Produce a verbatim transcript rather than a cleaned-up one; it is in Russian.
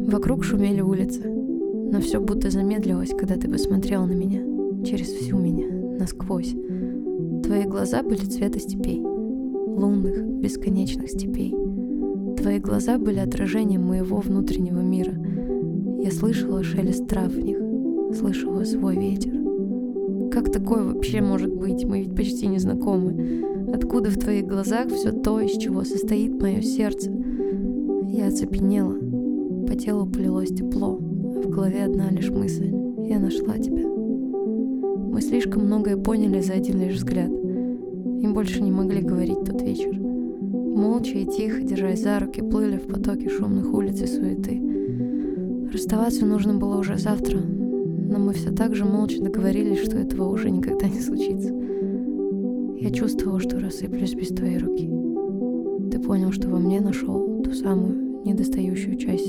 Вокруг шумели улицы, но все будто замедлилось, когда ты посмотрел на меня, через всю меня, насквозь. Твои глаза были цвета степей, лунных, бесконечных степей. Твои глаза были отражением моего внутреннего мира. Я слышала шелест трав в них, слышала свой ветер. Как такое вообще может быть? Мы ведь почти не знакомы. Откуда в твоих глазах все то, из чего состоит мое сердце? Я оцепенела. По телу полилось тепло, а в голове одна лишь мысль. Я нашла тебя. Мы слишком многое поняли за один лишь взгляд. И больше не могли говорить тот вечер. Молча и тихо, держась за руки, плыли в потоке шумных улиц и суеты. Расставаться нужно было уже завтра, но мы все так же молча договорились, что этого уже никогда не случится. Я чувствовала, что рассыплюсь без твоей руки. Ты понял, что во мне нашел ту самую недостающую часть